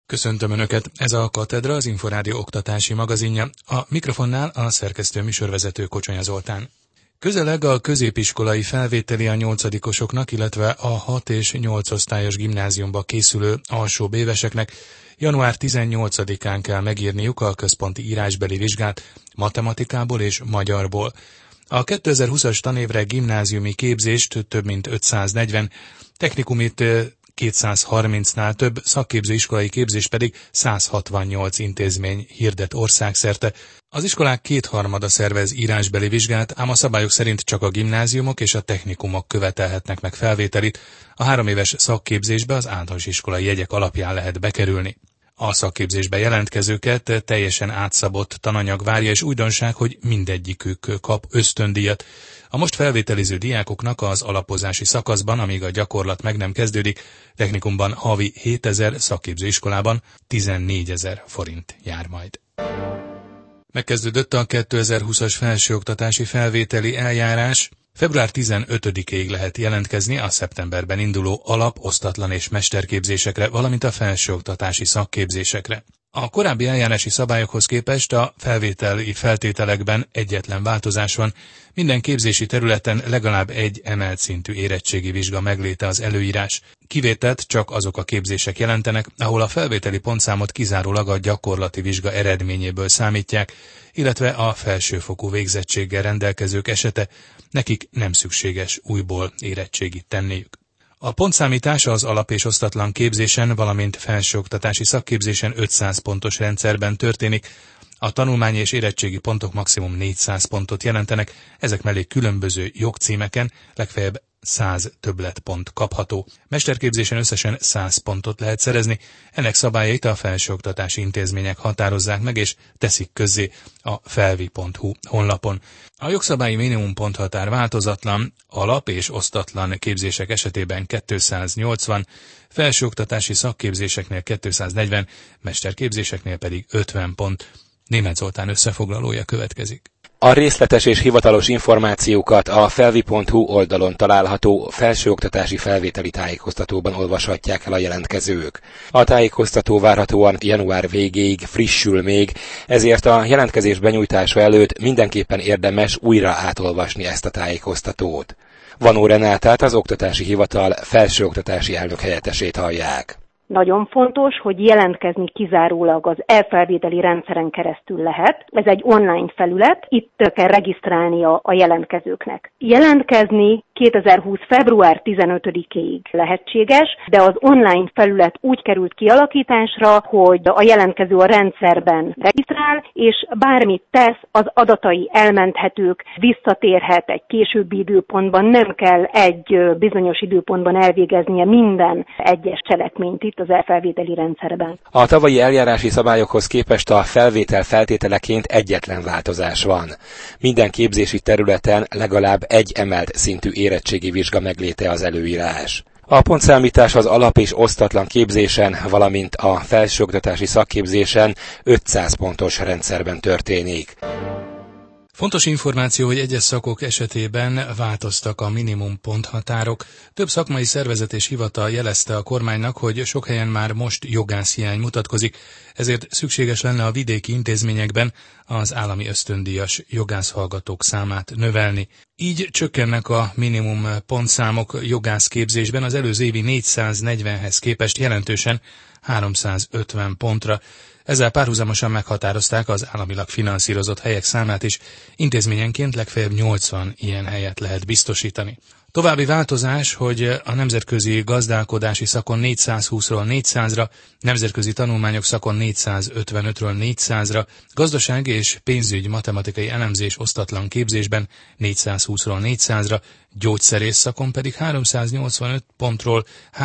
Köszöntöm Önöket, ez a Katedra, az Inforádió oktatási magazinja, a mikrofonnál a szerkesztő műsorvezető Kocsonya Zoltán. Közeleg a középiskolai felvételi a 8-osoknak, illetve a 6 és 8 osztályos gimnáziumba készülő alsóbb éveseknek január 18-án kell megírniuk a központi írásbeli vizsgát matematikából és magyarból. A 2020-as tanévre gimnáziumi képzést több mint 540, technikumit 230-nál több, szakképzőiskolai képzés pedig 168 intézmény hirdet országszerte. Az iskolák 2/3 szervez írásbeli vizsgát, ám a szabályok szerint csak a gimnáziumok és a technikumok követelhetnek meg felvételit. A 3 éves szakképzésbe az általános iskolai jegyek alapján lehet bekerülni. A szakképzésbe jelentkezőket teljesen átszabott tananyag várja, és újdonság, hogy mindegyikük kap ösztöndíjat. A most felvételiző diákoknak az alapozási szakaszban, amíg a gyakorlat meg nem kezdődik, technikumban havi 7000, szakképzőiskolában 14 000 forint jár majd. Megkezdődött a 2020-as felsőoktatási felvételi eljárás. Február 15-ig lehet jelentkezni a szeptemberben induló alap-, osztatlan és mesterképzésekre, valamint a felsőoktatási szakképzésekre. A korábbi eljárási szabályokhoz képest a felvételi feltételekben egyetlen változás van. Minden képzési területen legalább egy emelt szintű érettségi vizsga megléte az előírás. Kivételt csak azok a képzések jelentenek, ahol a felvételi pontszámot kizárólag a gyakorlati vizsga eredményéből számítják, illetve a felsőfokú végzettséggel rendelkezők esete, nekik nem szükséges újból érettségit tenniük. A pontszámítás az alap- és osztatlan képzésen, valamint felsőoktatási szakképzésen 500 pontos rendszerben történik. A tanulmányi és érettségi pontok maximum 400 pontot jelentenek, ezek mellé különböző jogcímeken legfeljebb 100 többletpont kapható. Mesterképzésen összesen 100 pontot lehet szerezni, ennek szabályait a felsőoktatási intézmények határozzák meg és teszik közzé a felvi.hu honlapon. A jogszabályi minimumponthatár változatlan, alap- és osztatlan képzések esetében 280, felsőoktatási szakképzéseknél 240, mesterképzéseknél pedig 50 pont. Németh Zoltán összefoglalója következik. A részletes és hivatalos információkat a felvi.hu oldalon található felsőoktatási felvételi tájékoztatóban olvashatják el a jelentkezők. A tájékoztató várhatóan január végéig frissül még, ezért a jelentkezés benyújtása előtt mindenképpen érdemes újra átolvasni ezt a tájékoztatót. Vanó Renátát, az Oktatási Hivatal felsőoktatási elnökhelyettesét hallják. Nagyon fontos, hogy jelentkezni kizárólag az e-felvételi rendszeren keresztül lehet. Ez egy online felület, itt kell regisztrálni a jelentkezőknek. Jelentkezni 2020. február 15-ig lehetséges, de az online felület úgy került kialakításra, hogy a jelentkező a rendszerben regisztrál, és bármit tesz, az adatai elmenthetők, visszatérhet egy későbbi időpontban, nem kell egy bizonyos időpontban elvégeznie minden egyes cselekményt itt az e-felvételi rendszerben. A tavalyi eljárási szabályokhoz képest a felvétel feltételeként egyetlen változás van. Minden képzési területen legalább egy emelt szintű érettségi vizsga megléte az előírás. A pontszámítás az alap- és osztatlan képzésen, valamint a felsőoktatási szakképzésen 500 pontos rendszerben történik. Fontos információ, hogy egyes szakok esetében változtak a minimum ponthatárok. Több szakmai szervezet és hivatal jelezte a kormánynak, hogy sok helyen már most jogászhiány mutatkozik, ezért szükséges lenne a vidéki intézményekben az állami ösztöndíjas jogászhallgatók számát növelni. Így csökkennek a minimum pontszámok jogászképzésben az előző évi 440-hez képest jelentősen 350 pontra. Ezzel párhuzamosan meghatározták az államilag finanszírozott helyek számát is, intézményenként legfeljebb 80 ilyen helyet lehet biztosítani. További változás, hogy a nemzetközi gazdálkodási szakon 420-ról 400-ra, nemzetközi tanulmányok szakon 455-ről 400-ra, gazdasági és pénzügy matematikai elemzés osztatlan képzésben 420-ról 400-ra, gyógyszerész szakon pedig 385 pontról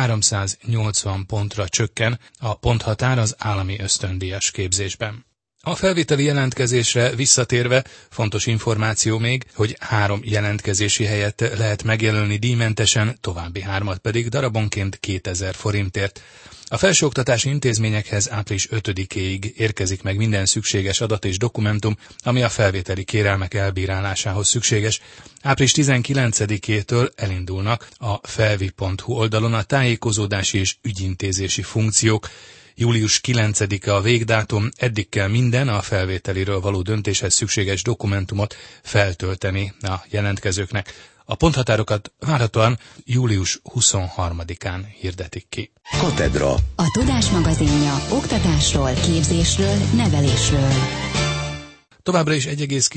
380 pontra csökken a ponthatár az állami ösztöndíjas képzésben. A felvételi jelentkezésre visszatérve fontos információ még, hogy 3 jelentkezési helyet lehet megjelölni díjmentesen, további 3 pedig darabonként 2000 forintért. A felsőoktatási intézményekhez április 5-éig érkezik meg minden szükséges adat és dokumentum, ami a felvételi kérelmek elbírálásához szükséges. Április 19-től elindulnak a felvi.hu oldalon a tájékozódási és ügyintézési funkciók. Július 9-e a végdátum, eddig kell minden a felvételiről való döntéshez szükséges dokumentumot feltölteni a jelentkezőknek. A ponthatárokat várhatóan július 23-án hirdetik ki. Katedra. A Tudás magazinja oktatásról, képzésről, nevelésről. Továbbra is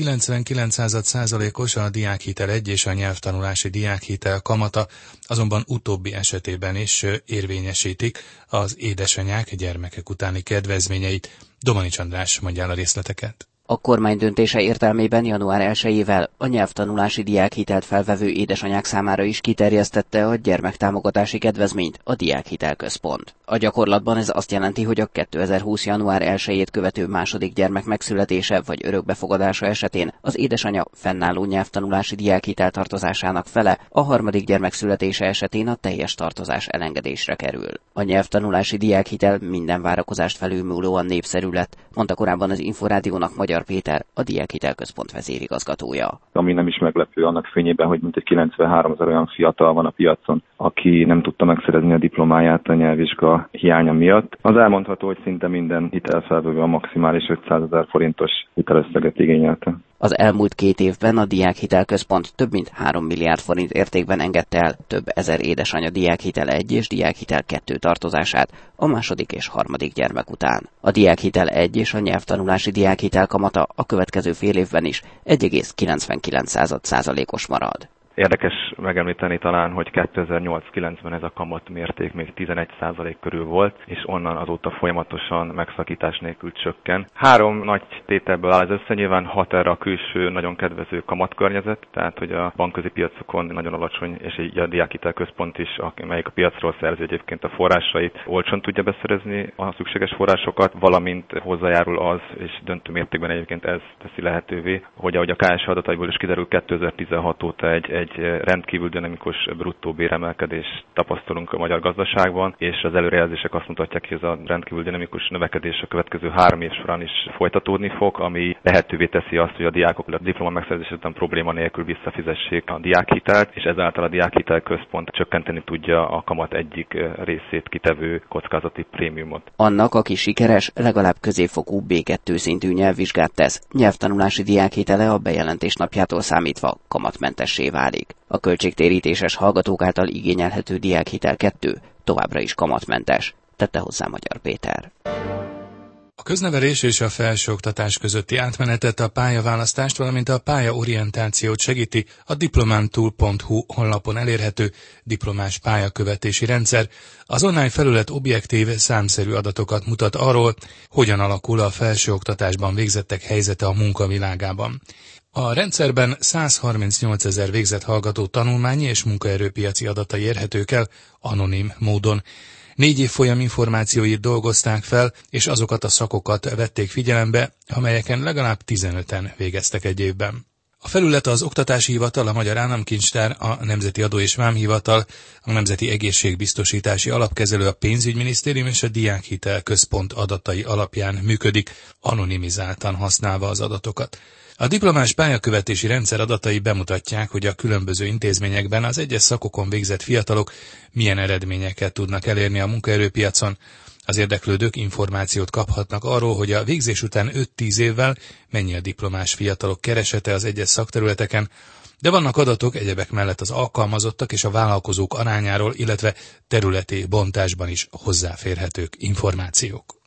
1,99%-os a diákhitel 1 és a nyelvtanulási diákhitel kamata, azonban utóbbi esetében is érvényesítik az édesanyák gyermekek utáni kedvezményeit. Domanics András mondja el a részleteket. A kormány döntése értelmében január 1-ével a nyelvtanulási diákhitelt felvevő édesanyák számára is kiterjesztette a gyermektámogatási kedvezményt a Diákhitelközpont. A gyakorlatban ez azt jelenti, hogy a 2020. január 1-ét követő második gyermek megszületése vagy örökbefogadása esetén az édesanya fennálló nyelvtanulási diákhitel tartozásának fele, a harmadik gyermek születése esetén a teljes tartozás elengedésre kerül. A nyelvtanulási diákhitel minden várakozást felülmúlóan népszerű lett, mondta korábban az Inforádiónak Magyar Péter, a Diákhitelközpont vezérigazgatója. Ami nem is meglepő annak fényében, hogy mintegy 93 000 olyan fiatal van a piacon, aki nem tudta megszerezni a diplomáját a nyelvvizsga hiánya miatt. Az elmondható, hogy szinte minden hitelfelvevő a maximális 500 000 forintos hitelösszeget igényelte. Az elmúlt 2 évben a Diákhitelközpont több mint 3 milliárd forint értékben engedte el több ezer édesanya diákhitel 1 és diákhitel 2 tartozását a második és harmadik gyermek után. A diákhitel 1 és a nyelvtanulási diákhitel kamata a következő fél évben is 1,99%-os marad. Érdekes megemlíteni talán, hogy 2008-9-ben ez a kamat mérték még 11% körül volt, és onnan azóta folyamatosan megszakítás nélkül csökken. 3 nagy tételből áll ez össze, nyilván hat erre a külső, nagyon kedvező kamatkörnyezet, tehát hogy a bankközi piacokon nagyon alacsony, és így a Diákhitelközpont is, amelyik a piacról szerzi egyébként a forrásait, olcsón tudja beszerezni a szükséges forrásokat, valamint hozzájárul az, és döntő mértékben egyébként ez teszi lehetővé, hogy ahogy a KSH adataiból is kiderül, 2016 óta egy rendkívül dinamikus bruttó béremelkedést tapasztalunk a magyar gazdaságban, és az előrejelzések azt mutatják, hogy ez a rendkívül dinamikus növekedés a következő 3 év során is folytatódni fog, ami lehetővé teszi azt, hogy a diákok a diploma megszerzése után probléma nélkül visszafizessék a diákhitelt, és ezáltal a Diákhitelközpont csökkenteni tudja a kamat egyik részét kitevő kockázati prémiumot. Annak, aki sikeres, legalább középfokú B2 szintű nyelvvizsgát tesz, nyelvtanulási diákhitele a bejelentés napjától számítva kamatmentessé válik. A költségtérítéses hallgatók által igényelhető diákhitel 2 továbbra is kamatmentes, tette hozzá Magyar Péter. A köznevelés és a felsőoktatás közötti átmenetet, a pályaválasztást, valamint a pályaorientációt segíti a diplomantúl.hu honlapon elérhető diplomás pályakövetési rendszer. Az online felület objektív, számszerű adatokat mutat arról, hogyan alakul a felsőoktatásban végzettek helyzete a munkavilágában. A rendszerben 138 000 végzett hallgató tanulmányi és munkaerőpiaci adatai érhetők el anonim módon. 4 évfolyam információit dolgozták fel, és azokat a szakokat vették figyelembe, amelyeken legalább 15-en végeztek egy évben. A felület az Oktatási Hivatal, a Magyar Államkincstár, a Nemzeti Adó- és Vámhivatal, a Nemzeti Egészségbiztosítási Alapkezelő, a Pénzügyminisztérium és a Diákhitelközpont adatai alapján működik, anonimizáltan használva az adatokat. A diplomás pályakövetési rendszer adatai bemutatják, hogy a különböző intézményekben az egyes szakokon végzett fiatalok milyen eredményeket tudnak elérni a munkaerőpiacon. Az érdeklődők információt kaphatnak arról, hogy a végzés után 5-10 évvel mennyi a diplomás fiatalok keresete az egyes szakterületeken, de vannak adatok egyebek mellett az alkalmazottak és a vállalkozók arányáról, illetve területi bontásban is hozzáférhetők információk.